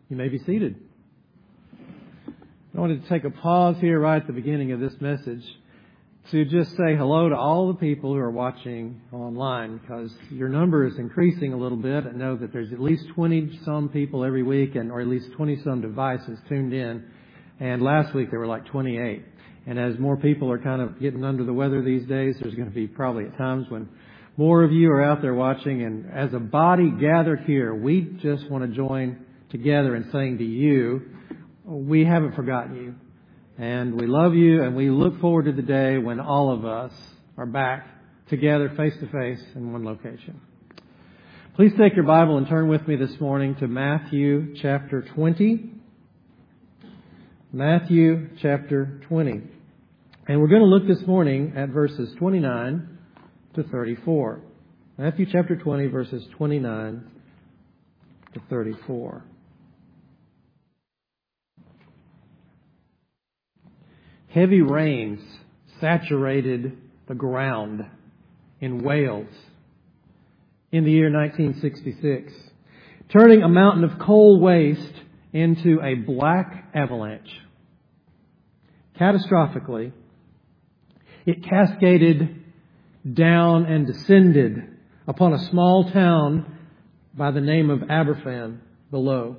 You may be seated. I wanted to take a pause here right at the beginning of this message to just say hello to all the people who are watching online, because your number is increasing a little bit. I know that there's at least 20-some people every week, or at least 20-some devices tuned in. And last week there were like 28. And as more people are kind of getting under the weather these days, there's going to be probably at times when more of you are out there watching. And as a body gathered here, we just want to join together in saying to you, we haven't forgotten you. And we love you, and we look forward to the day when all of us are back together face to face in one location. Please take your Bible and turn with me this morning to Matthew chapter 20. Matthew chapter 20. And we're going to look this morning at verses 29 to 34. Matthew chapter 20, verses 29 to 34. Heavy rains saturated the ground in Wales in the year 1966, turning a mountain of coal waste into a black avalanche. Catastrophically, it cascaded down and descended upon a small town by the name of Aberfan below.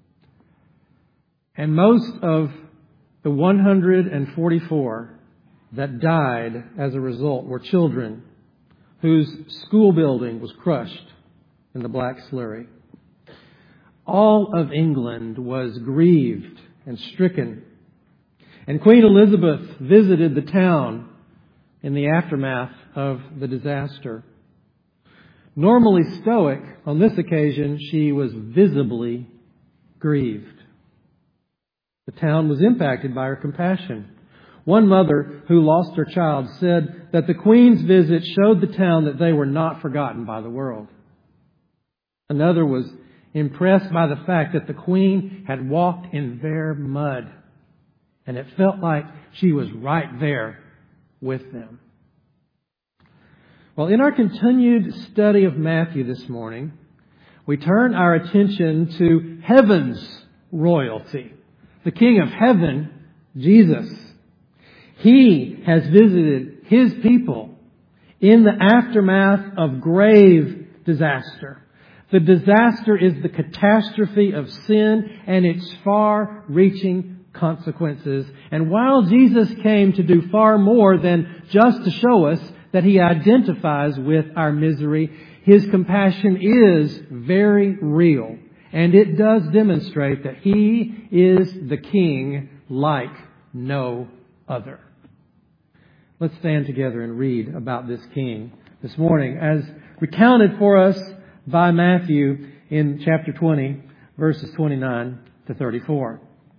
And most of the 144 that died as a result were children whose school building was crushed in the black slurry. All of England was grieved and stricken. And Queen Elizabeth visited the town in the aftermath of the disaster. Normally stoic, on this occasion she was visibly grieved. The town was impacted by her compassion. One mother who lost her child said that the Queen's visit showed the town that they were not forgotten by the world. Another was impressed by the fact that the Queen had walked in their mud, and it felt like she was right there with them. Well, in our continued study of Matthew this morning, we turn our attention to heaven's royalty. The King of Heaven, Jesus. He has visited His people in the aftermath of grave disaster. The disaster is the catastrophe of sin and its far-reaching consequences. And while Jesus came to do far more than just to show us that He identifies with our misery, His compassion is very real. And it does demonstrate that He is the King like no other. Let's stand together and read about this King this morning, as recounted for us by Matthew in chapter 20, verses 29 to 34.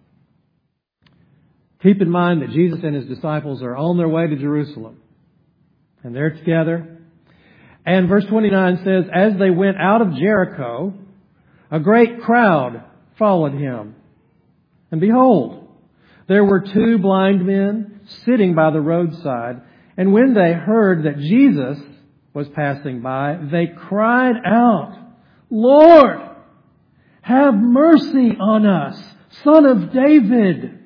Keep in mind that Jesus and His disciples are on their way to Jerusalem. And they're together. And verse 29 says, as they went out of Jericho, a great crowd followed Him. And behold, there were 2 blind men sitting by the roadside. And when they heard that Jesus was passing by, they cried out, Lord, have mercy on us, Son of David.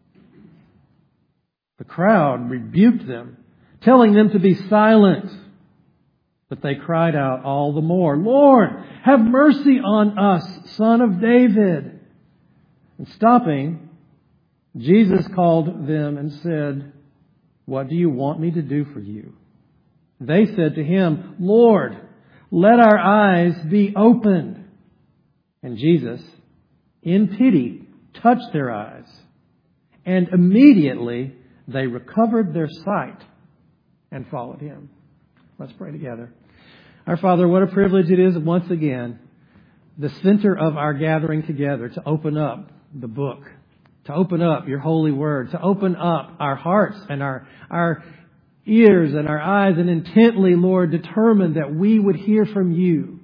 The crowd rebuked them, telling them to be silent. But they cried out all the more, Lord, have mercy on us, Son of David. And stopping, Jesus called them and said, what do you want me to do for you? They said to Him, Lord, let our eyes be opened. And Jesus, in pity, touched their eyes. And immediately they recovered their sight and followed Him. Let's pray together. Our Father, what a privilege it is once again, the center of our gathering together, to open up the book, to open up Your holy word, to open up our hearts and our ears and our eyes, and intently, Lord, determine that we would hear from You.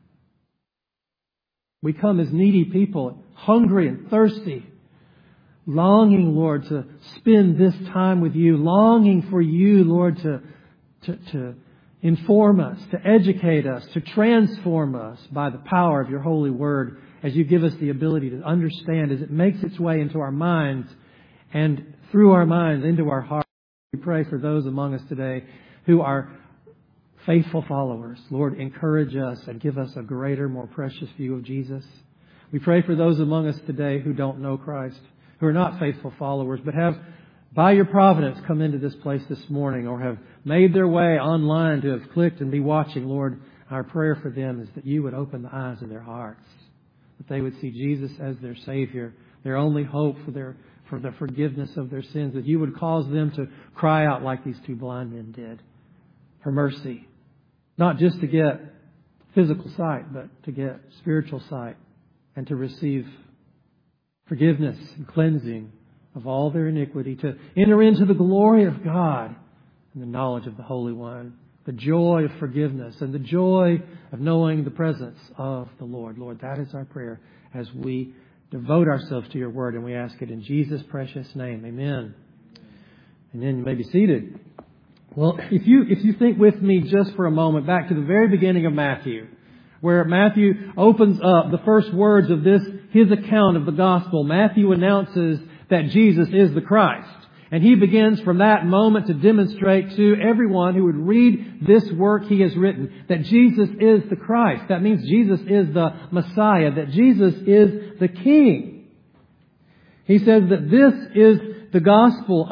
We come as needy people, hungry and thirsty, longing, Lord, to spend this time with You, longing for You, Lord, to inform us, to educate us, to transform us by the power of Your holy word. as you give us the ability to understand, as it makes its way into our minds and through our minds into our hearts. We pray for those among us today who are faithful followers. Lord, encourage us and give us a greater, more precious view of Jesus. We pray for those among us today who don't know Christ, who are not faithful followers, but have, by your providence, come into this place this morning or have made their way online to have clicked and be watching. Lord, our prayer for them is that you would open the eyes of their hearts, that they would see Jesus as their Savior, their only hope for the forgiveness of their sins, that you would cause them to cry out like these two blind men did for mercy, not just to get physical sight, but to get spiritual sight and to receive forgiveness and cleansing of all their iniquity, to enter into the glory of God and the knowledge of the Holy One, the joy of forgiveness and the joy of knowing the presence of the Lord. Lord, that is our prayer as we devote ourselves to your word, and we ask it in Jesus' precious name. Amen. And then you may be seated. Well, if you think with me just for a moment back to the very beginning of Matthew, where Matthew opens up the first words of his account of the gospel, Matthew announces that Jesus is the Christ. And he begins from that moment to demonstrate to everyone who would read this work he has written that Jesus is the Christ. That means Jesus is the Messiah, that Jesus is the King. He says that this is the gospel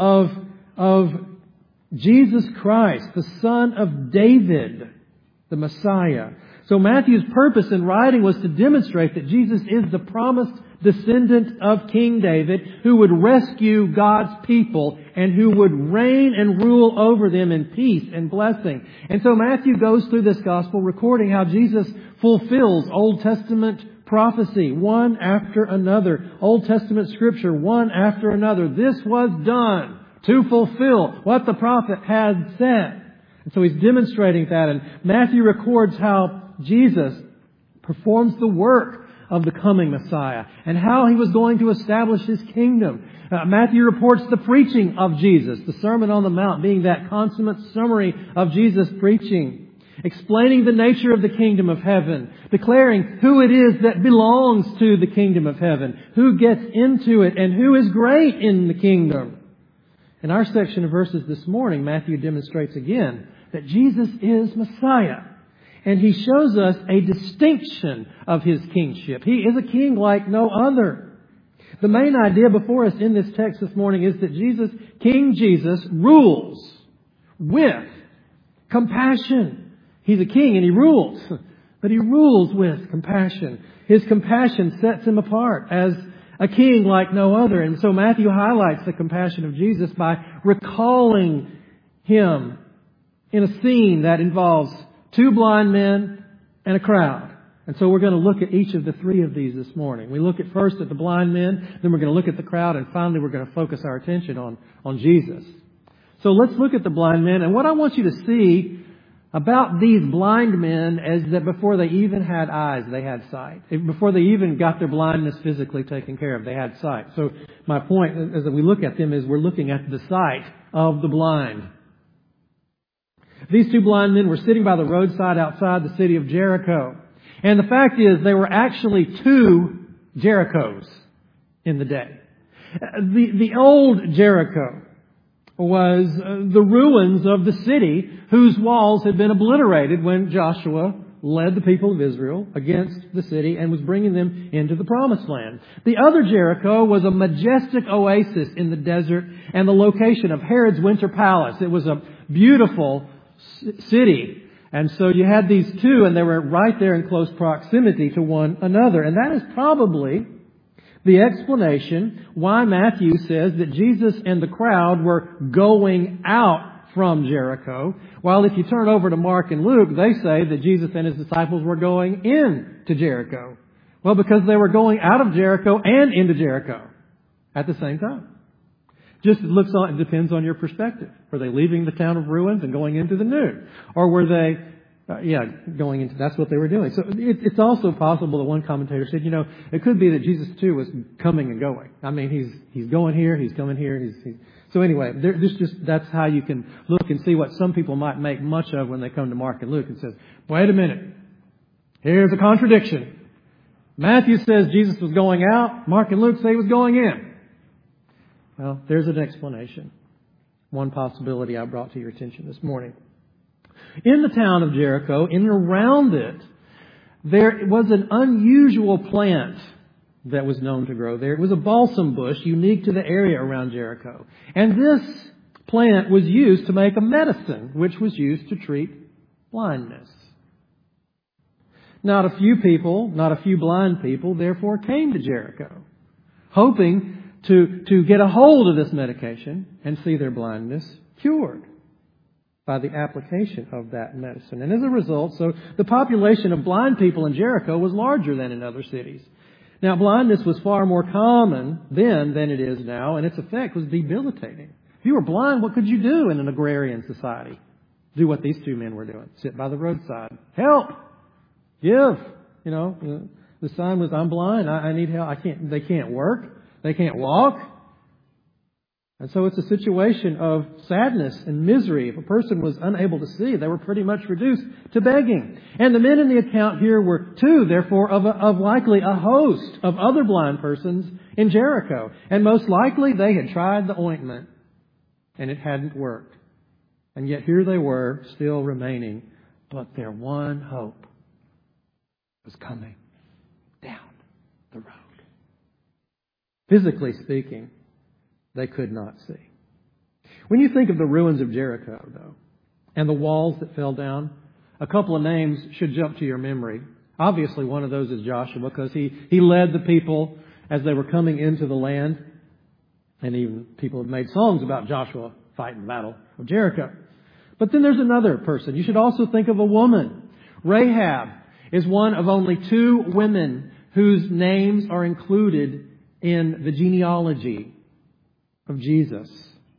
of Jesus Christ, the Son of David, the Messiah. So Matthew's purpose in writing was to demonstrate that Jesus is the promised descendant of King David who would rescue God's people and who would reign and rule over them in peace and blessing. And so Matthew goes through this gospel recording how Jesus fulfills Old Testament prophecy one after another. Old Testament scripture one after another. This was done to fulfill what the prophet had said. And so he's demonstrating that. And Matthew records how Jesus performs the work of the coming Messiah and how he was going to establish his kingdom. Matthew reports the preaching of Jesus, the Sermon on the Mount being that consummate summary of Jesus' preaching, explaining the nature of the kingdom of heaven, declaring who it is that belongs to the kingdom of heaven, who gets into it, and who is great in the kingdom. In our section of verses this morning, Matthew demonstrates again that Jesus is Messiah. And he shows us a distinction of his kingship. He is a king like no other. The main idea before us in this text this morning is that King Jesus, rules with compassion. He's a king and he rules, but he rules with compassion. His compassion sets him apart as a king like no other. And so Matthew highlights the compassion of Jesus by recalling him in a scene that involves two blind men and a crowd. And so we're going to look at each of the three of these this morning. We look at first at the blind men, then we're going to look at the crowd, and finally we're going to focus our attention on Jesus. So let's look at the blind men. And what I want you to see about these blind men is that before they even had eyes, they had sight. Before they even got their blindness physically taken care of, they had sight. So my point as we look at them is we're looking at the sight of the blind. These two blind men were sitting by the roadside outside the city of Jericho. And the fact is, there were actually two Jerichos in the day. The old Jericho was the ruins of the city whose walls had been obliterated when Joshua led the people of Israel against the city and was bringing them into the Promised Land. The other Jericho was a majestic oasis in the desert and the location of Herod's winter palace. It was a beautiful city. And so you had these two, and they were right there in close proximity to one another. And that is probably the explanation why Matthew says that Jesus and the crowd were going out from Jericho, while if you turn over to Mark and Luke, they say that Jesus and his disciples were going into Jericho. Well, because they were going out of Jericho and into Jericho at the same time. It depends on your perspective. Were they leaving the town of ruins and going into the new? Or were they, going into, that's what they were doing. So it's also possible that one commentator said, it could be that Jesus too was coming and going. I mean, he's going here, he's coming here, so anyway, that's how you can look and see what some people might make much of when they come to Mark and Luke and says, wait a minute, here's a contradiction. Matthew says Jesus was going out. Mark and Luke say he was going in. Well, there's an explanation. One possibility I brought to your attention this morning. In the town of Jericho, in and around it, there was an unusual plant that was known to grow there. It was a balsam bush unique to the area around Jericho. And this plant was used to make a medicine, which was used to treat blindness. Not a few blind people, therefore came to Jericho, hoping to get a hold of this medication and see their blindness cured by the application of that medicine. And as a result, so the population of blind people in Jericho was larger than in other cities. Now, blindness was far more common then than it is now, and its effect was debilitating. If you were blind, what could you do in an agrarian society? Do what these two men were doing. Sit by the roadside. Help! Give! The sign was, I'm blind. I need help. They can't work. They can't walk. And so it's a situation of sadness and misery. If a person was unable to see, they were pretty much reduced to begging. And the men in the account here were two, therefore, of likely a host of other blind persons in Jericho. And most likely they had tried the ointment and it hadn't worked. And yet here they were, still remaining. But their one hope was coming down the road. Physically speaking, they could not see. When you think of the ruins of Jericho, though, and the walls that fell down, a couple of names should jump to your memory. Obviously, one of those is Joshua, because he led the people as they were coming into the land. And even people have made songs about Joshua fighting the battle of Jericho. But then there's another person. You should also think of a woman. Rahab is one of only two women whose names are included in the genealogy of Jesus.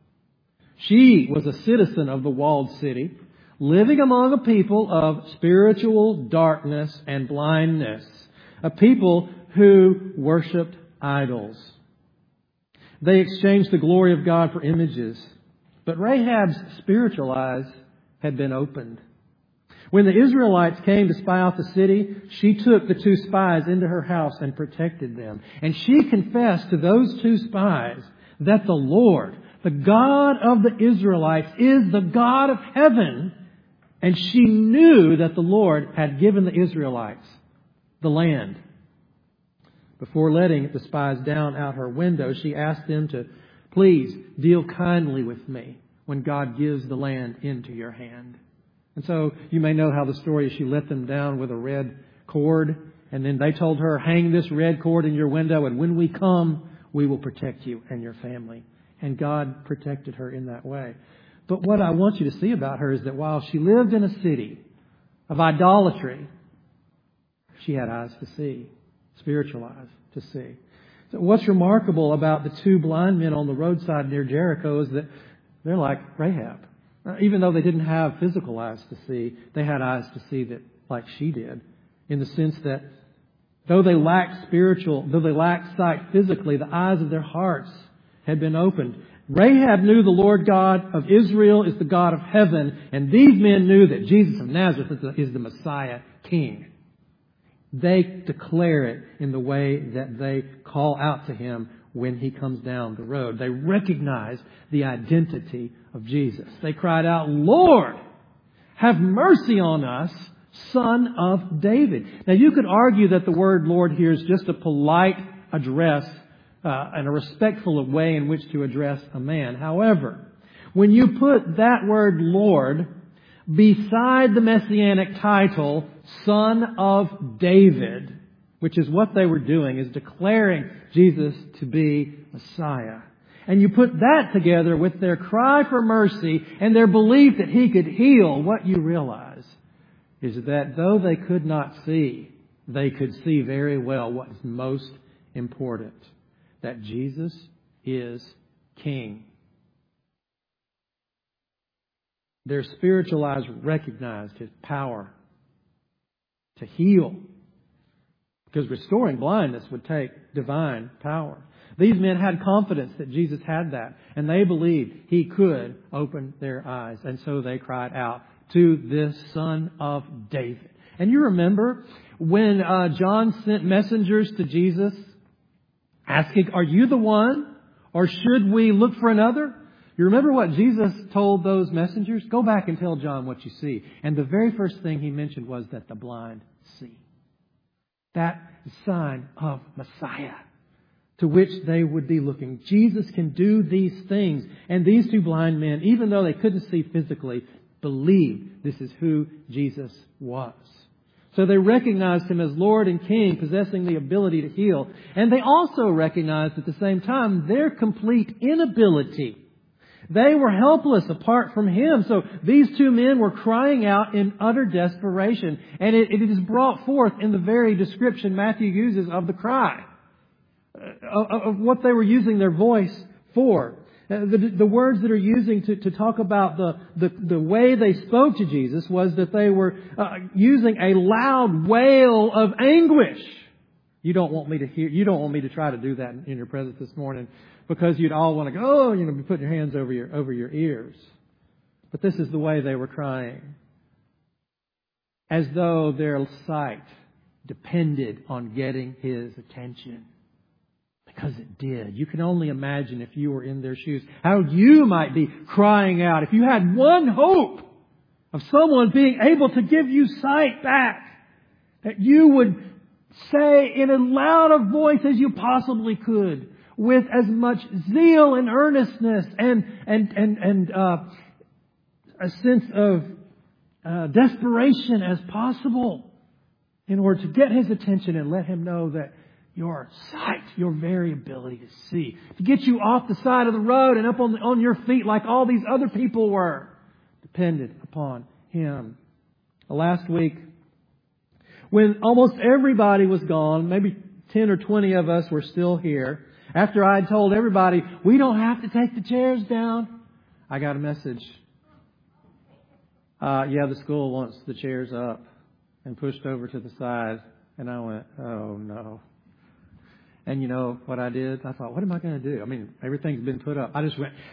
She was a citizen of the walled city, living among a people of spiritual darkness and blindness, a people who worshipped idols. They exchanged the glory of God for images, but Rahab's spiritual eyes had been opened. When the Israelites came to spy out the city, she took the two spies into her house and protected them. And she confessed to those two spies that the Lord, the God of the Israelites, is the God of heaven. And she knew that the Lord had given the Israelites the land. Before letting the spies down out her window, she asked them to please deal kindly with me when God gives the land into your hand. And so you may know how the story is. She let them down with a red cord. And then they told her, hang this red cord in your window. And when we come, we will protect you and your family. And God protected her in that way. But what I want you to see about her is that while she lived in a city of idolatry, she had eyes to see, spiritual eyes to see. So what's remarkable about the two blind men on the roadside near Jericho is that they're like Rahab. Even though they didn't have physical eyes to see, they had eyes to see that like she did, in the sense that though they lacked sight physically, the eyes of their hearts had been opened. Rahab knew the Lord God of Israel is the God of heaven, and these men knew that Jesus of Nazareth is the Messiah King. They declare it in the way that they call out to Him when He comes down the road. They recognize the identity of Jesus. They cried out, Lord, have mercy on us, Son of David. Now you could argue that the word Lord here is just a polite address and a respectful way in which to address a man. However, when you put that word Lord beside the messianic title, Son of David, which is what they were doing, is declaring Jesus to be Messiah. And you put that together with their cry for mercy and their belief that He could heal, what you realize is that though they could not see, they could see very well what is most important, that Jesus is King. Their spiritual eyes recognized His power to heal, because restoring blindness would take divine power. These men had confidence that Jesus had that, and they believed He could open their eyes. And so they cried out to this Son of David. And you remember when John sent messengers to Jesus asking, "Are you the one? Or should we look for another?" You remember what Jesus told those messengers? Go back and tell John what you see. And the very first thing he mentioned was that the blind see. That is a sign of Messiah to which they would be looking. Jesus can do these things. And these two blind men, even though they couldn't see physically, believed this is who Jesus was. So they recognized Him as Lord and King, possessing the ability to heal. And they also recognized at the same time their complete inability. They were helpless apart from Him. So these two men were crying out in utter desperation. And it is brought forth in the very description Matthew uses of the cry, of what they were using their voice for. The words that are using to talk about the way they spoke to Jesus was that they were using a loud wail of anguish. You don't want me to try to do that in your presence this morning, because you'd all want to go, be putting your hands over your ears. But this is the way they were crying, as though their sight depended on getting His attention. Because it did. You can only imagine, if you were in their shoes, how you might be crying out if you had one hope of someone being able to give you sight back, that you would say in as loud a voice as you possibly could, with as much zeal and earnestness and a sense of desperation as possible, in order to get His attention and let Him know that your sight, your very ability to see, to get you off the side of the road and up on your feet like all these other people were, depended upon Him. Last week, when almost everybody was gone, maybe 10 or 20 of us were still here, after I had told everybody, we don't have to take the chairs down, I got a message. The school wants the chairs up and pushed over to the side. And I went, oh no. And you know what I did? I thought, what am I going to do? I mean, everything's been put up. I just went,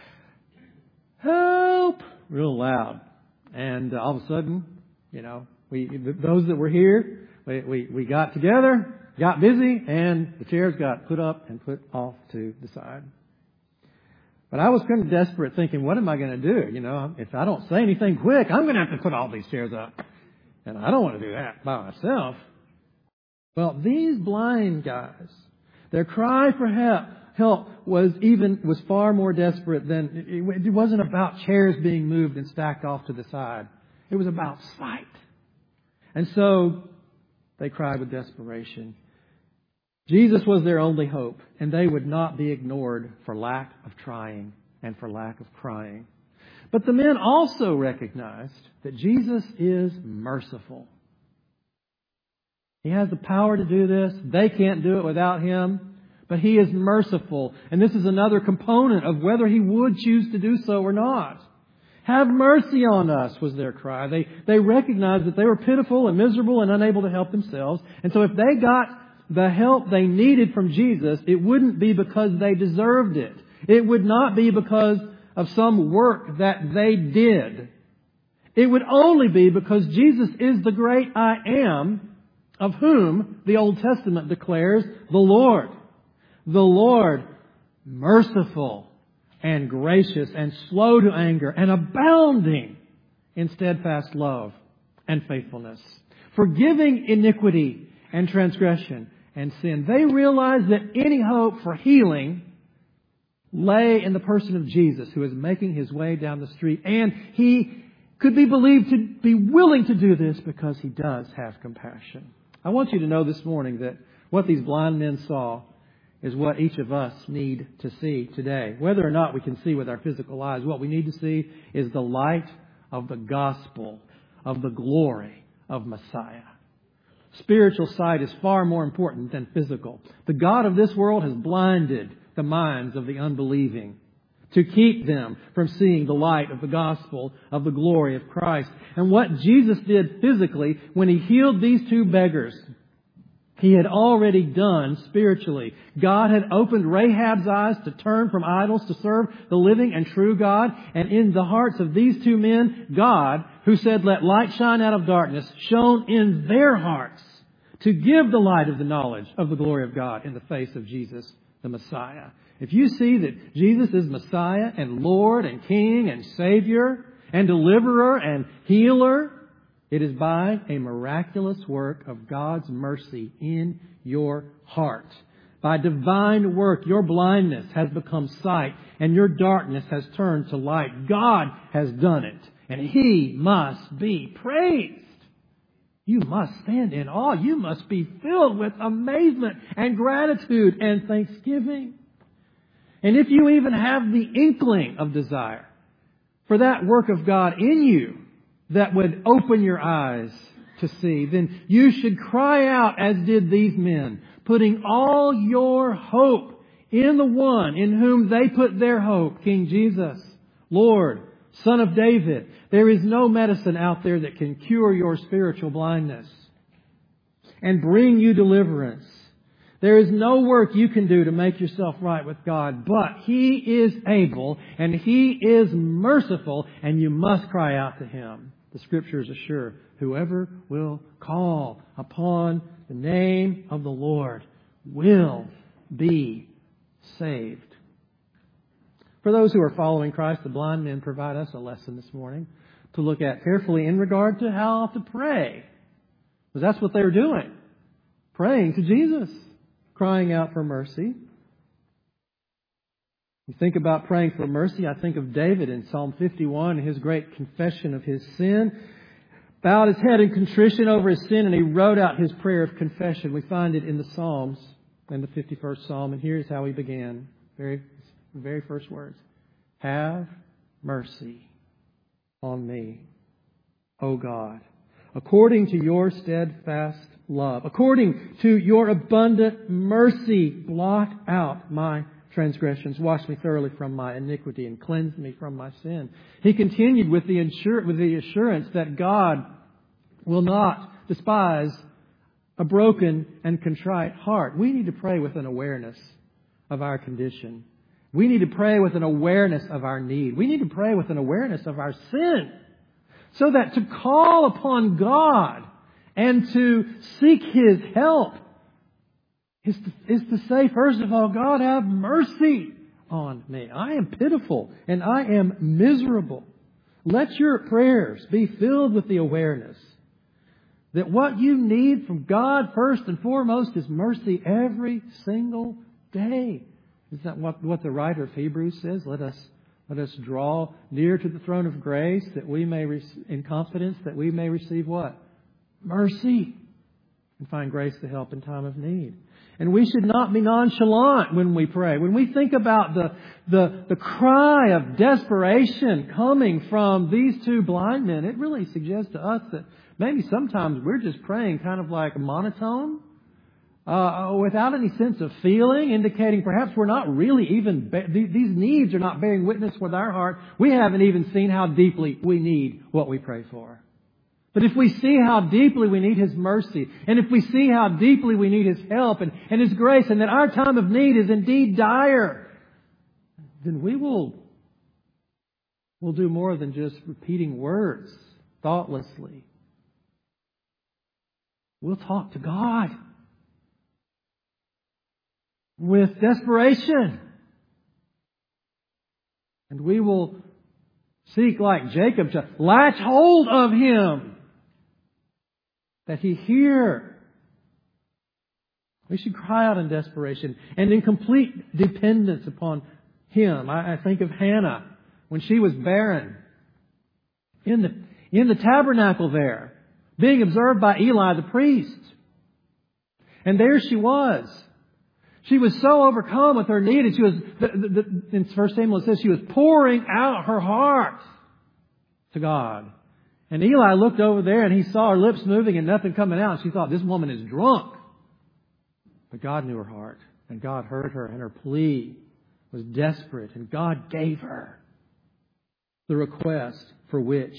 help, real loud. And all of a sudden, those that were here, we got together, got busy, and the chairs got put up and put off to the side. But I was kind of desperate, thinking, what am I going to do? If I don't say anything quick, I'm going to have to put all these chairs up. And I don't want to do that by myself. Well, these blind guys, their cry for help was far more desperate than, it wasn't about chairs being moved and stacked off to the side. It was about sight. And so they cried with desperation. Jesus was their only hope, and they would not be ignored for lack of trying and for lack of crying. But the men also recognized that Jesus is merciful. He has the power to do this. They can't do it without Him. But He is merciful. And this is another component of whether He would choose to do so or not. Have mercy on us, was their cry. They recognized that they were pitiful and miserable and unable to help themselves. And so if they got the help they needed from Jesus, it wouldn't be because they deserved it. It would not be because of some work that they did. It would only be because Jesus is the great I Am, of whom the Old Testament declares the Lord. The Lord, merciful and gracious and slow to anger and abounding in steadfast love and faithfulness, forgiving iniquity and transgression and sin. They realized that any hope for healing lay in the person of Jesus, who is making His way down the street. And He could be believed to be willing to do this because He does have compassion. I want you to know this morning that what these blind men saw is what each of us need to see today. Whether or not we can see with our physical eyes, what we need to see is the light of the gospel, of the glory of Messiah. Spiritual sight is far more important than physical. The God of this world has blinded the minds of the unbelieving to keep them from seeing the light of the gospel of the glory of Christ. And what Jesus did physically when He healed these two beggars He had already done spiritually. God had opened Rahab's eyes to turn from idols to serve the living and true God. And in the hearts of these two men, God, who said, "Let light shine out of darkness," shone in their hearts to give the light of the knowledge of the glory of God in the face of Jesus, the Messiah. If you see that Jesus is Messiah and Lord and King and Savior and Deliverer and Healer, it is by a miraculous work of God's mercy in your heart. By divine work, your blindness has become sight and your darkness has turned to light. God has done it, and He must be praised. You must stand in awe. You must be filled with amazement and gratitude and thanksgiving. And if you even have the inkling of desire for that work of God in you that would open your eyes to see, then you should cry out as did these men, putting all your hope in the one in whom they put their hope, King Jesus, Lord, Son of David. There is no medicine out there that can cure your spiritual blindness and bring you deliverance. There is no work you can do to make yourself right with God, but He is able and He is merciful, and you must cry out to Him. The Scriptures assure, whoever will call upon the name of the Lord will be saved. For those who are following Christ, the blind men provide us a lesson this morning to look at carefully in regard to how to pray. Because that's what they were doing. Praying to Jesus. Crying out for mercy. You think about praying for mercy, I think of David in Psalm 51, his great confession of his sin. Bowed his head in contrition over his sin, and he wrote out his prayer of confession. We find it in the Psalms, in the 51st Psalm, and here's how he began. The very first words. Have mercy on me, O God, according to your steadfast love. According to your abundant mercy, blot out my transgressions. Wash me thoroughly from my iniquity and cleanse me from my sin. He continued with the assurance that God will not despise a broken and contrite heart. We need to pray with an awareness of our condition. We need to pray with an awareness of our need. We need to pray with an awareness of our sin, so that to call upon God and to seek His help is to say, first of all, God, have mercy on me. I am pitiful and I am miserable. Let your prayers be filled with the awareness that what you need from God first and foremost is mercy every single day. Isn't that what the writer of Hebrews says? Let us draw near to the throne of grace that we may, in confidence, that we may receive what? Mercy. And find grace to help in time of need. And we should not be nonchalant when we pray. When we think about the cry of desperation coming from these two blind men, it really suggests to us that maybe sometimes we're just praying kind of like a monotone, without any sense of feeling, indicating perhaps we're not really even, these needs are not bearing witness with our heart. We haven't even seen how deeply we need what we pray for. But if we see how deeply we need His mercy, and if we see how deeply we need His help and His grace, and that our time of need is indeed dire, then we'll do more than just repeating words thoughtlessly. We'll talk to God with desperation. And we will seek, like Jacob, to latch hold of Him, that He hear. We should cry out in desperation and in complete dependence upon Him. I think of Hannah when she was barren in the tabernacle there, being observed by Eli the priest. And there she was. She was so overcome with her need, and she was, in 1 Samuel it says she was pouring out her heart to God. And Eli looked over there and he saw her lips moving and nothing coming out. She thought, this woman is drunk. But God knew her heart, and God heard her, and her plea was desperate, and God gave her the request for which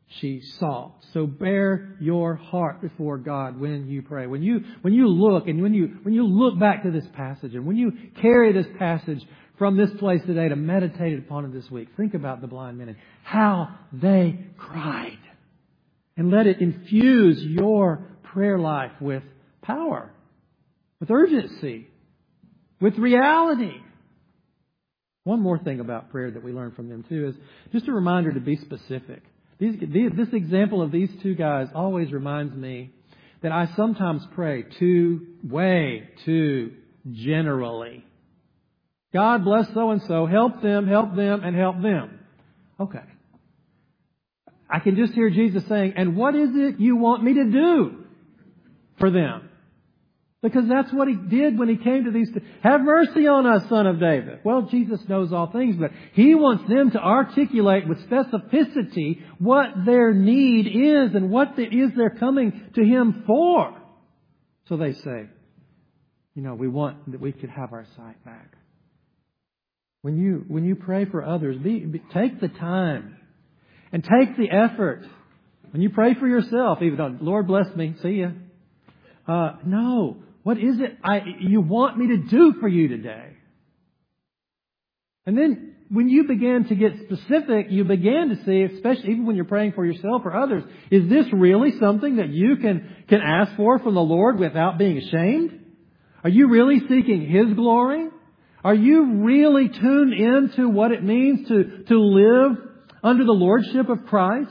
she saw. So bear your heart before God when you pray. When you look and when you look back to this passage and when you carry this passage from this place today to meditate upon it this week, think about the blind men and how they cried. And let it infuse your prayer life with power, with urgency, with reality. One more thing about prayer that we learn from them too is just a reminder to be specific. This example of these two guys always reminds me that I sometimes pray way too generally. God bless so-and-so, help them, and help them. Okay. I can just hear Jesus saying, and what is it you want me to do for them? Because that's what He did when He came to these two. Have mercy on us, Son of David. Well, Jesus knows all things, but He wants them to articulate with specificity what their need is and what it is they're coming to Him for. So they say, we want that we could have our sight back. When you pray for others, take the time and take the effort. When you pray for yourself, even though, Lord bless me, see ya. No. What is it you want me to do for you today? And then when you begin to get specific, you begin to see, especially even when you're praying for yourself or others, is this really something that you can ask for from the Lord without being ashamed? Are you really seeking His glory? Are you really tuned into what it means to live under the lordship of Christ?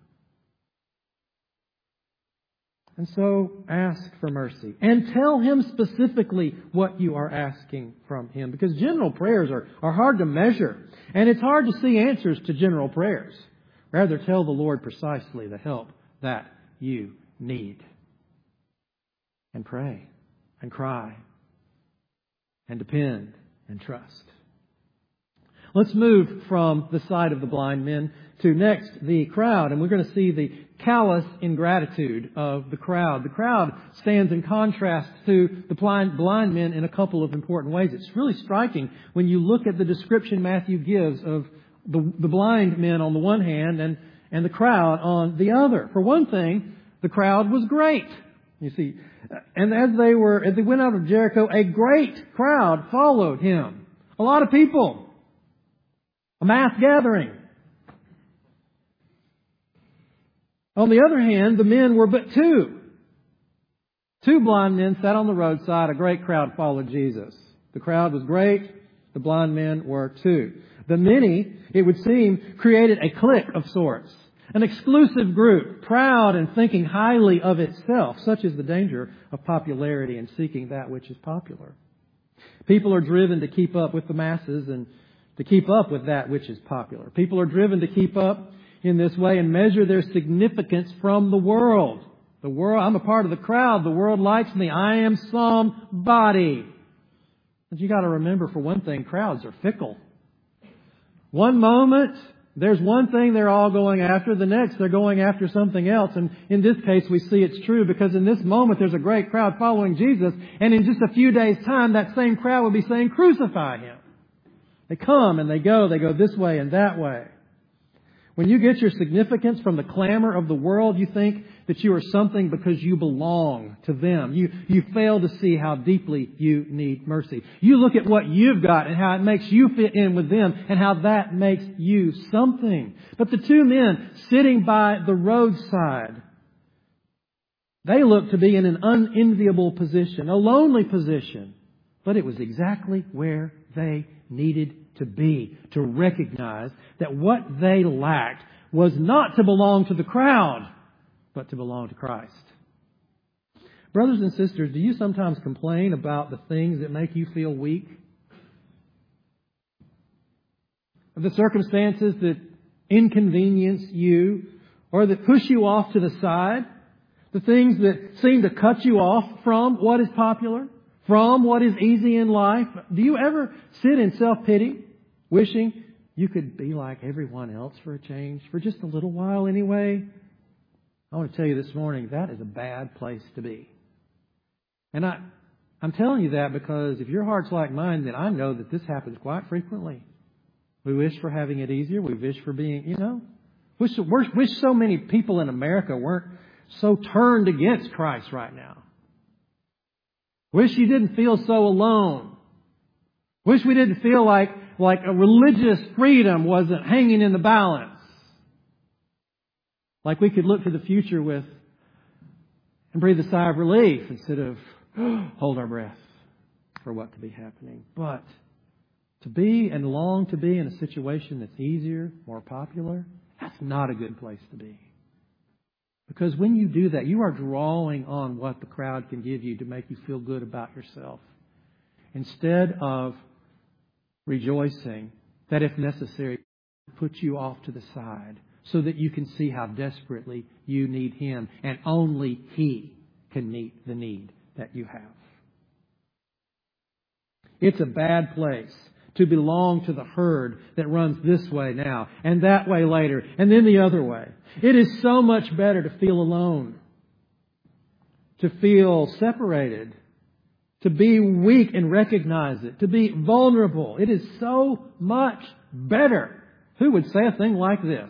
And so ask for mercy. And tell Him specifically what you are asking from Him. Because general prayers are hard to measure. And it's hard to see answers to general prayers. Rather, tell the Lord precisely the help that you need. And pray. And cry. And depend. And trust. Let's move from the side of the blind men to next the crowd. And we're going to see the callous ingratitude of the crowd. The crowd stands in contrast to the blind men in a couple of important ways. It's really striking when you look at the description Matthew gives of the blind men on the one hand and the crowd on the other. For one thing, the crowd was great. You see, and as they went out of Jericho, a great crowd followed Him. A lot of people. A mass gathering. On the other hand, the men were but two. Two blind men sat on the roadside. A great crowd followed Jesus. The crowd was great. The blind men were two. The many, it would seem, created a clique of sorts. An exclusive group, proud and thinking highly of itself. Such is the danger of popularity and seeking that which is popular. People are driven to keep up with the masses and to keep up with that which is popular. People are driven to keep up in this way and measure their significance from the world. The world, I'm a part of the crowd. The world likes me. I am somebody. But you got to remember, for one thing, crowds are fickle. One moment, there's one thing they're all going after. The next, they're going after something else. And in this case, we see it's true because in this moment, there's a great crowd following Jesus. And in just a few days' time, that same crowd will be saying, crucify Him. They come and they go this way and that way. When you get your significance from the clamor of the world, you think that you are something because you belong to them. You fail to see how deeply you need mercy. You look at what you've got and how it makes you fit in with them and how that makes you something. But the two men sitting by the roadside, they looked to be in an unenviable position, a lonely position. But it was exactly where they needed to be, to recognize that what they lacked was not to belong to the crowd, but to belong to Christ. Brothers and sisters, do you sometimes complain about the things that make you feel weak? The circumstances that inconvenience you or that push you off to the side? The things that seem to cut you off from what is popular? From what is easy in life? Do you ever sit in self-pity, wishing you could be like everyone else for a change, for just a little while anyway? I want to tell you this morning, that is a bad place to be. And I'm telling you that because if your heart's like mine, then I know that this happens quite frequently. We wish for having it easier. We wish for being, Wish so many people in America weren't so turned against Christ right now. Wish you didn't feel so alone. Wish we didn't feel like a religious freedom wasn't hanging in the balance. Like we could look to the future with and breathe a sigh of relief instead of hold our breath for what could be happening. But to be and long to be in a situation that's easier, more popular, that's not a good place to be. Because when you do that, you are drawing on what the crowd can give you to make you feel good about yourself. Instead of rejoicing that if necessary, put you off to the side so that you can see how desperately you need Him. And only He can meet the need that you have. It's a bad place to belong to the herd that runs this way now and that way later and then the other way. It is so much better to feel alone, to feel separated, to be weak and recognize it, to be vulnerable. It is so much better. Who would say a thing like this?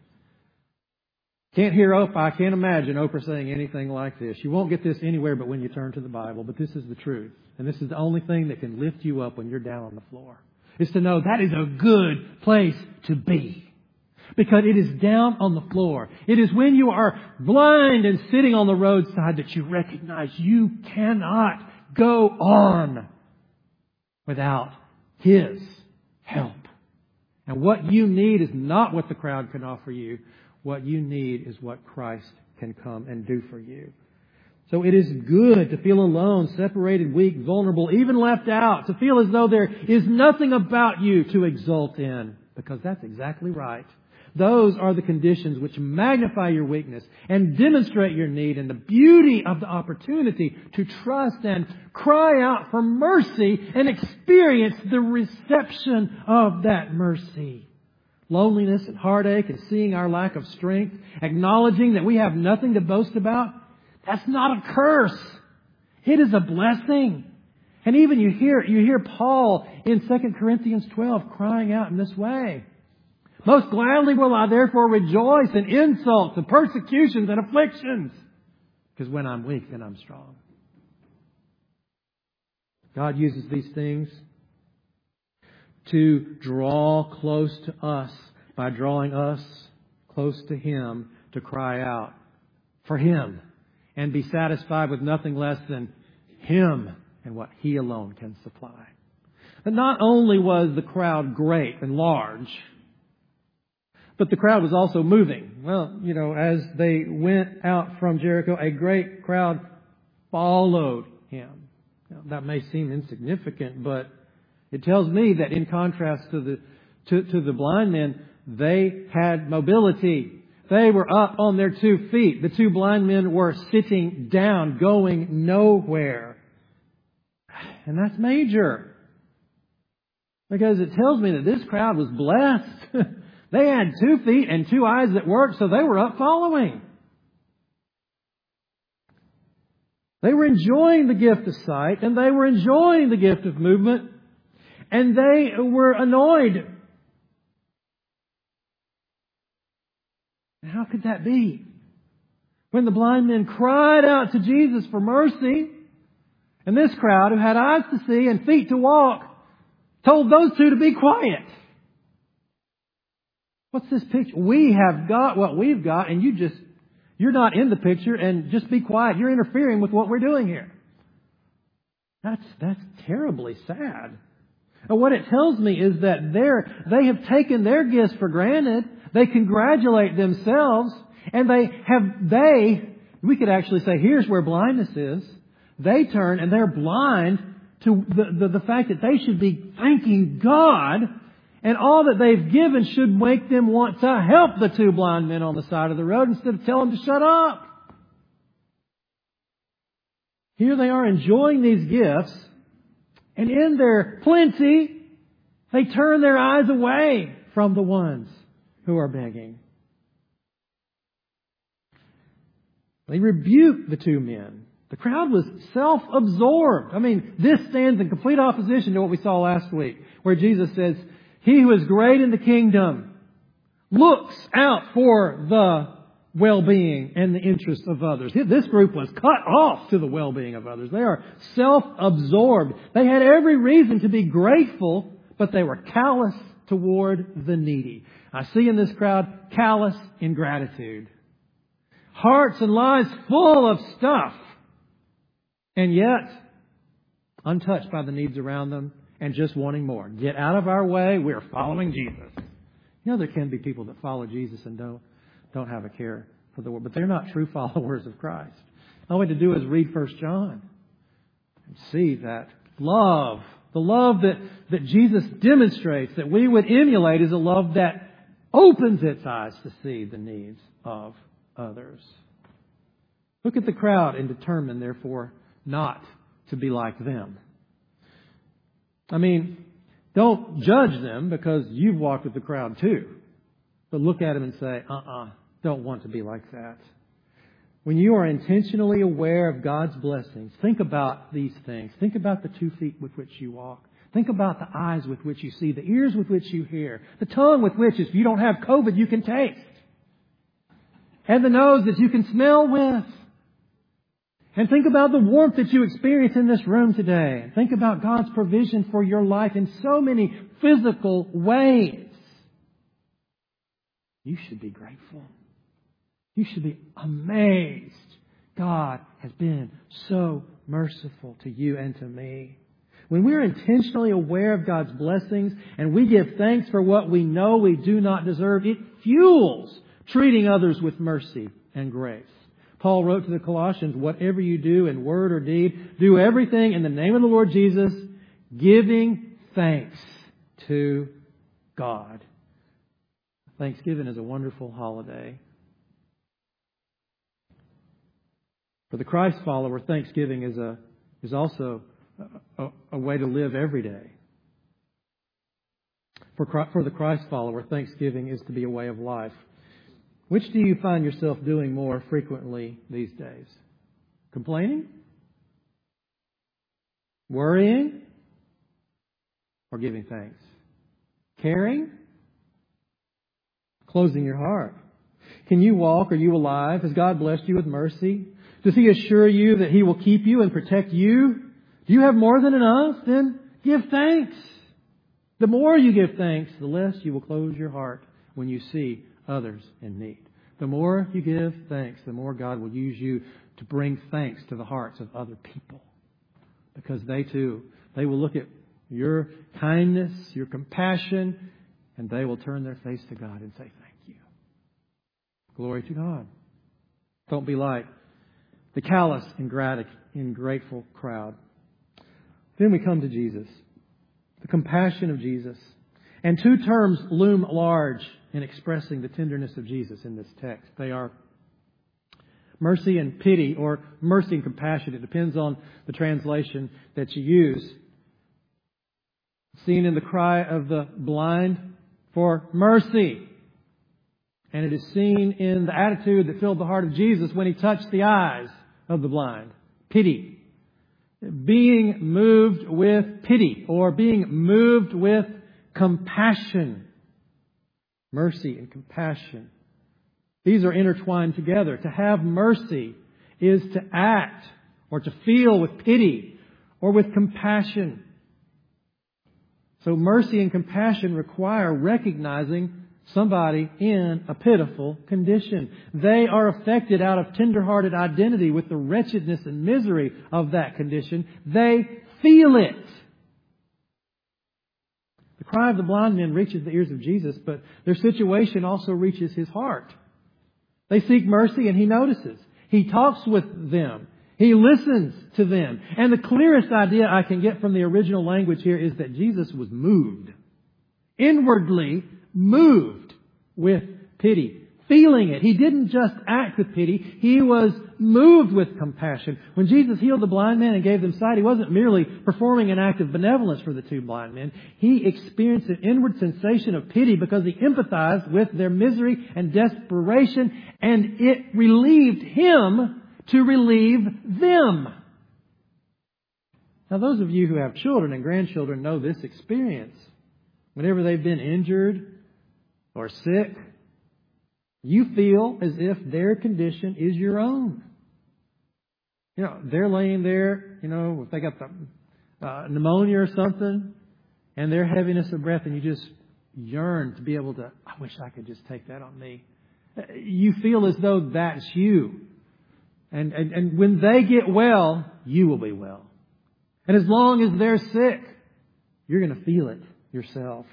Can't hear Oprah. I can't imagine Oprah saying anything like this. You won't get this anywhere but when you turn to the Bible. But this is the truth. And this is the only thing that can lift you up when you're down on the floor. Is to know that is a good place to be. Because it is down on the floor. It is when you are blind and sitting on the roadside that you recognize you cannot go on without His help. And what you need is not what the crowd can offer you. What you need is what Christ can come and do for you. So it is good to feel alone, separated, weak, vulnerable, even left out, to feel as though there is nothing about you to exult in. Because that's exactly right. Those are the conditions which magnify your weakness and demonstrate your need and the beauty of the opportunity to trust and cry out for mercy and experience the reception of that mercy. Loneliness and heartache and seeing our lack of strength, acknowledging that we have nothing to boast about, that's not a curse. It is a blessing. And even you hear Paul in 2 Corinthians 12 crying out in this way. Most gladly will I therefore rejoice in insults and persecutions and afflictions. Because when I'm weak, then I'm strong. God uses these things to draw close to us by drawing us close to Him to cry out for Him and be satisfied with nothing less than Him and what He alone can supply. But not only was the crowd great and large, but the crowd was also moving. Well, as they went out from Jericho, a great crowd followed Him. Now, that may seem insignificant, but it tells me that in contrast to the blind men, they had mobility. They were up on their 2 feet. The 2 blind men were sitting down, going nowhere. And that's major. Because it tells me that this crowd was blessed. They had 2 feet and 2 eyes that worked, so they were up following. They were enjoying the gift of sight, and they were enjoying the gift of movement, and they were annoyed. How could that be? When the blind men cried out to Jesus for mercy, and this crowd who had eyes to see and feet to walk told those 2 to be quiet. What's this picture? We have got what we've got, and you're not in the picture, and just be quiet. You're interfering with what we're doing here. That's terribly sad. And what it tells me is that they have taken their gifts for granted. They congratulate themselves, and we could actually say, here's where blindness is. They turn and they're blind to the fact that they should be thanking God. And all that they've given should make them want to help the 2 blind men on the side of the road instead of telling them to shut up. Here they are enjoying these gifts, and in their plenty, they turn their eyes away from the ones who are begging. They rebuke the 2 men. The crowd was self-absorbed. This stands in complete opposition to what we saw last week, where Jesus says, He who is great in the kingdom, looks out for the well-being and the interests of others. This group was cut off to the well-being of others. They are self-absorbed. They had every reason to be grateful, but they were callous toward the needy. I see in this crowd callous ingratitude. Hearts and lives full of stuff, and yet untouched by the needs around them and just wanting more. Get out of our way. We're following Jesus. You know, there can be people that follow Jesus and don't have a care for the world, but they're not true followers of Christ. All we have to do is read 1 John and see that love, the love that Jesus demonstrates, that we would emulate, is a love that opens its eyes to see the needs of others. Look at the crowd and determine, therefore, not to be like them. I mean, don't judge them because you've walked with the crowd too. But look at them and say, don't want to be like that. When you are intentionally aware of God's blessings, think about these things. Think about the 2 feet with which you walk. Think about the eyes with which you see, the ears with which you hear, the tongue with which, if you don't have COVID, you can taste, and the nose that you can smell with. And think about the warmth that you experience in this room today. Think about God's provision for your life in so many physical ways. You should be grateful. You should be amazed. God has been so merciful to you and to me. When we're intentionally aware of God's blessings and we give thanks for what we know we do not deserve, it fuels treating others with mercy and grace. Paul wrote to the Colossians, whatever you do in word or deed, do everything in the name of the Lord Jesus, giving thanks to God. Thanksgiving is a wonderful holiday. For the Christ follower, Thanksgiving is also a way to live every day. For the Christ follower, Thanksgiving is to be a way of life. Which do you find yourself doing more frequently these days? Complaining? Worrying? Or giving thanks? Caring? Closing your heart. Can you walk? Are you alive? Has God blessed you with mercy? Does He assure you that He will keep you and protect you? Do you have more than enough? Then give thanks. The more you give thanks, the less you will close your heart when you see others in need. The more you give thanks, the more God will use you to bring thanks to the hearts of other people. Because they will look at your kindness, your compassion, and they will turn their face to God and say, thank you. Glory to God. Don't be like the callous, ingrateful crowd. Then we come to Jesus. The compassion of Jesus. And 2 terms loom large in expressing the tenderness of Jesus in this text. They are mercy and pity, or mercy and compassion. It depends on the translation that you use. Seen in the cry of the blind for mercy. And it is seen in the attitude that filled the heart of Jesus when He touched the eyes of the blind. Pity. Being moved with pity, or being moved with compassion. Mercy and compassion. These are intertwined together. To have mercy is to act or to feel with pity or with compassion. So mercy and compassion require recognizing somebody in a pitiful condition. They are affected out of tender-hearted identity with the wretchedness and misery of that condition. They feel it. The cry of the blind men reaches the ears of Jesus, but their situation also reaches His heart. They seek mercy and He notices. He talks with them. He listens to them. And the clearest idea I can get from the original language here is that Jesus was moved. Inwardly moved with pity. Feeling it. He didn't just act with pity. He was moved with compassion. When Jesus healed the blind man and gave them sight, He wasn't merely performing an act of benevolence for the 2 blind men. He experienced an inward sensation of pity because He empathized with their misery and desperation, and it relieved Him to relieve them. Now, those of you who have children and grandchildren know this experience. Whenever they've been injured or sick You feel as if their condition is your own. You know, they're laying there, you know, if they got the pneumonia or something, and their heaviness of breath, and you just yearn to be able to, I wish I could just take that on me. You feel as though that's you. And when they get well, you will be well. And as long as they're sick, you're going to feel it yourself.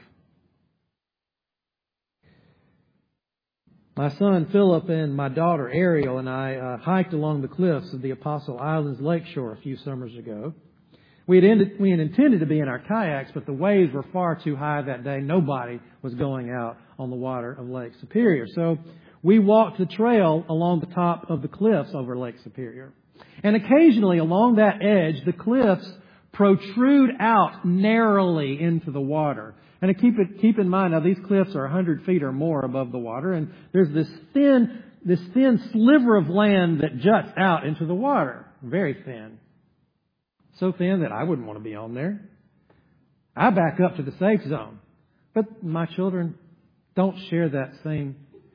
My son Philip and my daughter Ariel and I hiked along the cliffs of the Apostle Islands Lakeshore a few summers ago. We had intended to be in our kayaks, but the waves were far too high that day. Nobody was going out on the water of Lake Superior. So we walked the trail along the top of the cliffs over Lake Superior. And occasionally along that edge, the cliffs protrude out narrowly into the water. And keep in mind, now these cliffs are 100 feet or more above the water, and there's this thin sliver of land that juts out into the water. Very thin. So thin that I wouldn't want to be on there. I back up to the safe zone. But my children don't share that same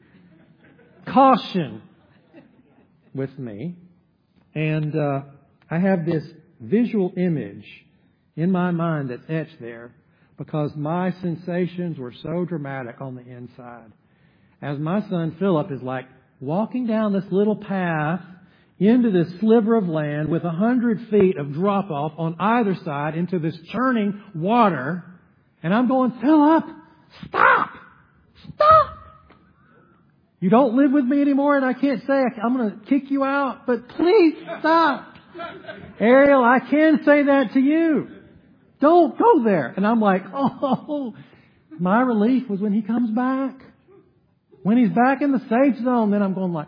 caution with me. And I have this visual image in my mind that's etched there because my sensations were so dramatic on the inside. As my son Philip is like walking down this little path into this sliver of land with 100 feet of drop-off on either side into this churning water. And I'm going, Philip, stop! Stop! You don't live with me anymore and I can't say I'm going to kick you out, but please stop. Ariel, I can say that to you. Don't go there. And I'm like, oh, my relief was when he comes back. When he's back in the safe zone, then I'm going like,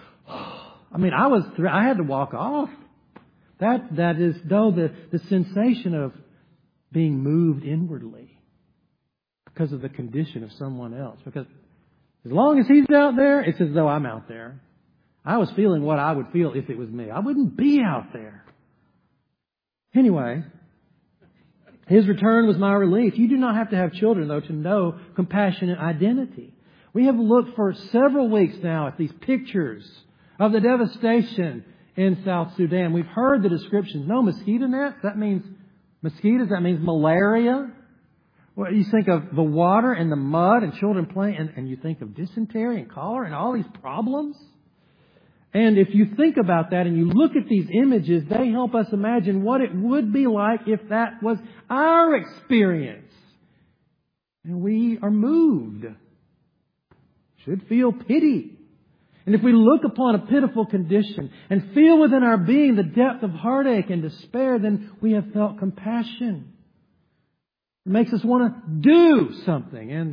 I mean, I had to walk off. That is, though, the sensation of being moved inwardly because of the condition of someone else. Because as long as he's out there, it's as though I'm out there. I was feeling what I would feel if it was me. I wouldn't be out there. Anyway, his return was my relief. You do not have to have children, though, to know compassionate identity. We have looked for several weeks now at these pictures of the devastation in South Sudan. We've heard the descriptions. No mosquito nets. That means mosquitoes. That means malaria. Well, you think of the water and the mud and children playing, and you think of dysentery and cholera and all these problems. And if you think about that and you look at these images, they help us imagine what it would be like if that was our experience. And we are moved. Should feel pity. And if we look upon a pitiful condition and feel within our being the depth of heartache and despair, then we have felt compassion. It makes us want to do something. And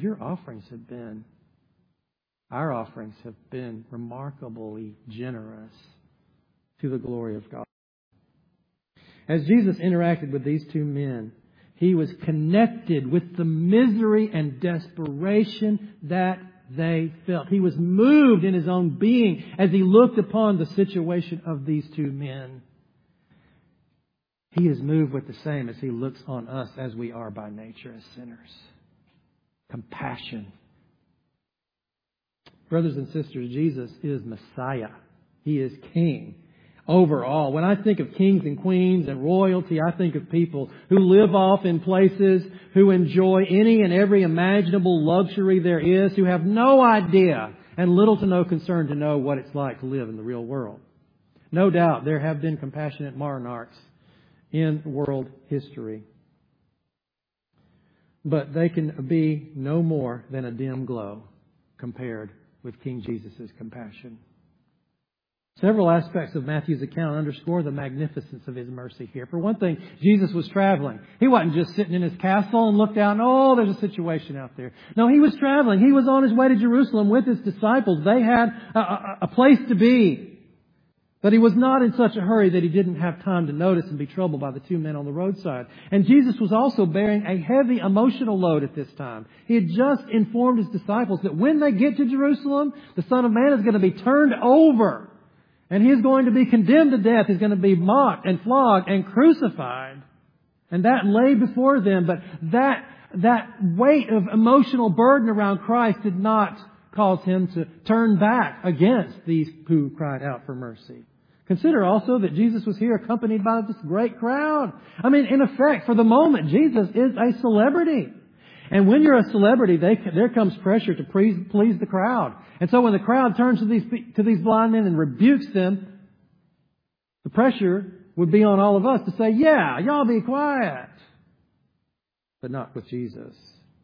our offerings have been remarkably generous to the glory of God. As Jesus interacted with these two men, He was connected with the misery and desperation that they felt. He was moved in His own being as He looked upon the situation of these two men. He is moved with the same as He looks on us as we are by nature as sinners. Compassion. Brothers and sisters, Jesus is Messiah. He is King over all. When I think of kings and queens and royalty, I think of people who live off in places, who enjoy any and every imaginable luxury there is, who have no idea and little to no concern to know what it's like to live in the real world. No doubt there have been compassionate monarchs in world history. But they can be no more than a dim glow compared with King Jesus' compassion. Several aspects of Matthew's account underscore the magnificence of His mercy here. For one thing, Jesus was traveling. He wasn't just sitting in His castle and looked out and, oh, there's a situation out there. No, He was traveling. He was on His way to Jerusalem with His disciples. They had a place to be. But He was not in such a hurry that He didn't have time to notice and be troubled by the two men on the roadside. And Jesus was also bearing a heavy emotional load at this time. He had just informed His disciples that when they get to Jerusalem, the Son of Man is going to be turned over. And He is going to be condemned to death. He's going to be mocked and flogged and crucified. And that lay before them. But that weight of emotional burden around Christ did not cause him to turn back against these who cried out for mercy. Consider also that Jesus was here accompanied by this great crowd. I mean, in effect, for the moment, Jesus is a celebrity. And when you're a celebrity, there comes pressure to please the crowd. And so when the crowd turns to these blind men and rebukes them, the pressure would be on all of us to say, yeah, y'all be quiet. But not with Jesus.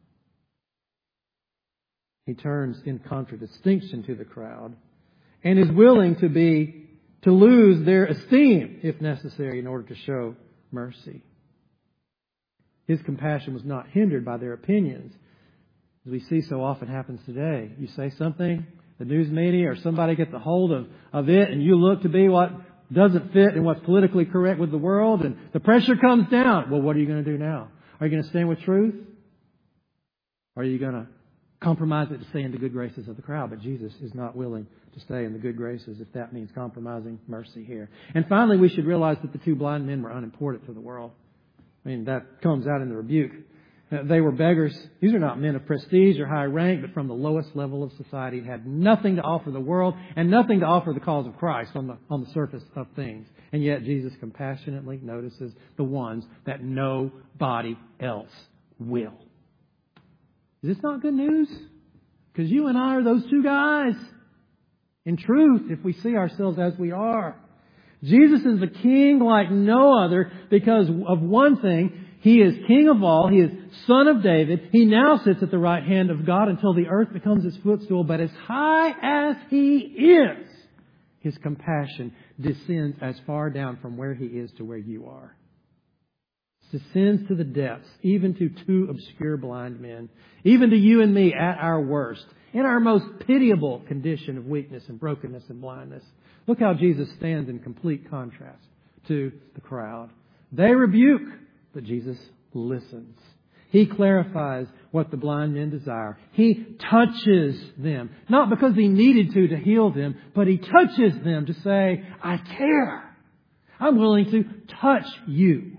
He turns in contradistinction to the crowd and is willing to lose their esteem, if necessary, in order to show mercy. His compassion was not hindered by their opinions, as we see so often happens today. You say something, the news media or somebody gets a hold of it, and you look to be what doesn't fit and what's politically correct with the world, and the pressure comes down. Well, what are you going to do now? Are you going to stand with truth? Or are you going to compromise it to stay in the good graces of the crowd? But Jesus is not willing to stay in the good graces if that means compromising mercy here. And finally, we should realize that the two blind men were unimportant to the world. I mean, that comes out in the rebuke. They were beggars. These are not men of prestige or high rank, but from the lowest level of society, had nothing to offer the world and nothing to offer the cause of Christ on the surface of things. And yet Jesus compassionately notices the ones that nobody else will. Is this not good news? Because you and I are those two guys. In truth, if we see ourselves as we are. Jesus is the King like no other because of one thing. He is King of all. He is Son of David. He now sits at the right hand of God until the earth becomes His footstool. But as high as He is, His compassion descends as far down from where He is to where you are. Descends to the depths, even to two obscure blind men, even to you and me at our worst, in our most pitiable condition of weakness and brokenness and blindness. Look how Jesus stands in complete contrast to the crowd. They rebuke, but Jesus listens. He clarifies what the blind men desire. He touches them, not because He needed to heal them, but He touches them to say, I care. I'm willing to touch you.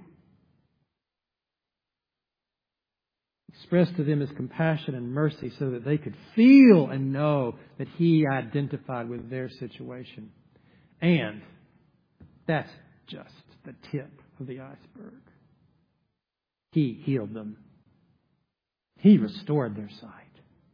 Expressed to them His compassion and mercy so that they could feel and know that He identified with their situation. And that's just the tip of the iceberg. He healed them. He restored their sight.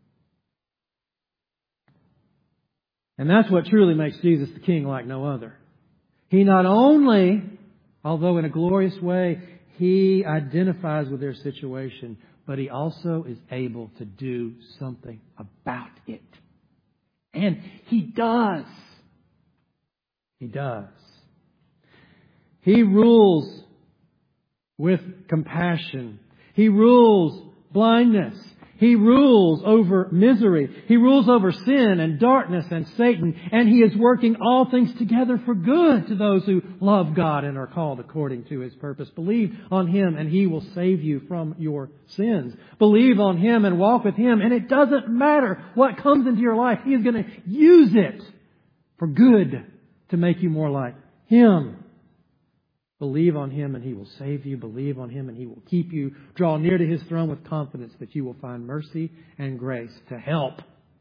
And that's what truly makes Jesus the King like no other. He not only, although in a glorious way, He identifies with their situation, but He also is able to do something about it. And He does. He does. He rules with compassion. He rules blindness. He rules over misery. He rules over sin and darkness and Satan. And He is working all things together for good to those who love God and are called according to His purpose. Believe on Him and He will save you from your sins. Believe on Him and walk with Him. And it doesn't matter what comes into your life. He is going to use it for good to make you more like Him. Believe on Him and He will save you. Believe on Him and He will keep you. Draw near to His throne with confidence that you will find mercy and grace to help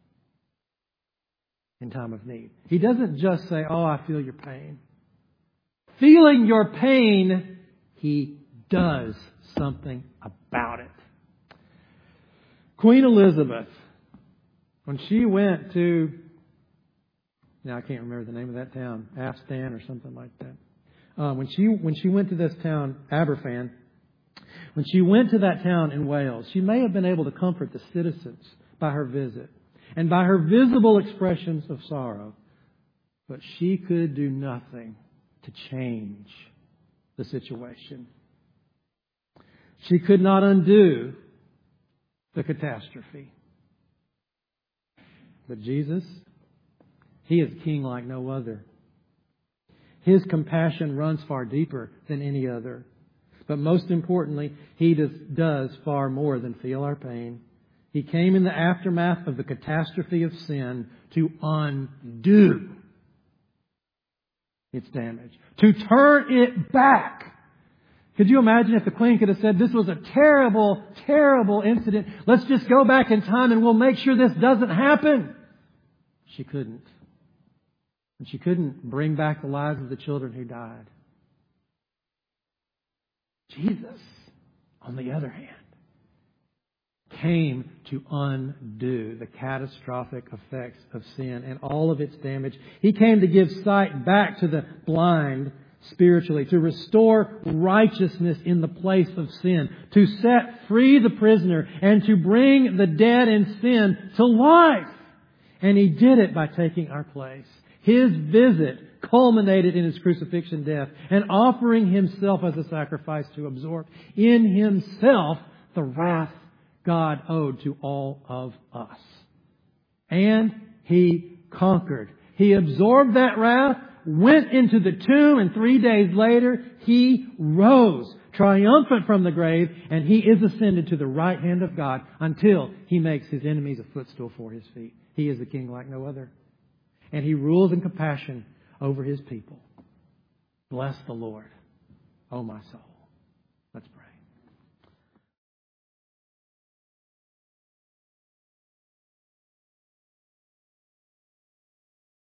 in time of need. He doesn't just say, oh, I feel your pain. Feeling your pain, He does something about it. Queen Elizabeth, when she went to, now I can't remember the name of that town, Afghanistan or something like that. When she went to this town, Aberfan, when she went to that town in Wales, she may have been able to comfort the citizens by her visit and by her visible expressions of sorrow. But she could do nothing to change the situation. She could not undo the catastrophe. But Jesus, He is King like no other. His compassion runs far deeper than any other. But most importantly, He does far more than feel our pain. He came in the aftermath of the catastrophe of sin to undo its damage, to turn it back. Could you imagine if the Queen could have said, this was a terrible, terrible incident. Let's just go back in time and we'll make sure this doesn't happen. She couldn't. And she couldn't bring back the lives of the children who died. Jesus, on the other hand, came to undo the catastrophic effects of sin and all of its damage. He came to give sight back to the blind spiritually, to restore righteousness in the place of sin, to set free the prisoner, and to bring the dead in sin to life. And He did it by taking our place. His visit culminated in His crucifixion death and offering Himself as a sacrifice to absorb in Himself the wrath God owed to all of us. And He conquered. He absorbed that wrath, went into the tomb, and 3 days later He rose triumphant from the grave, and He is ascended to the right hand of God until He makes His enemies a footstool for His feet. He is a King like no other. And He rules in compassion over His people. Bless the Lord, O my soul. Let's pray.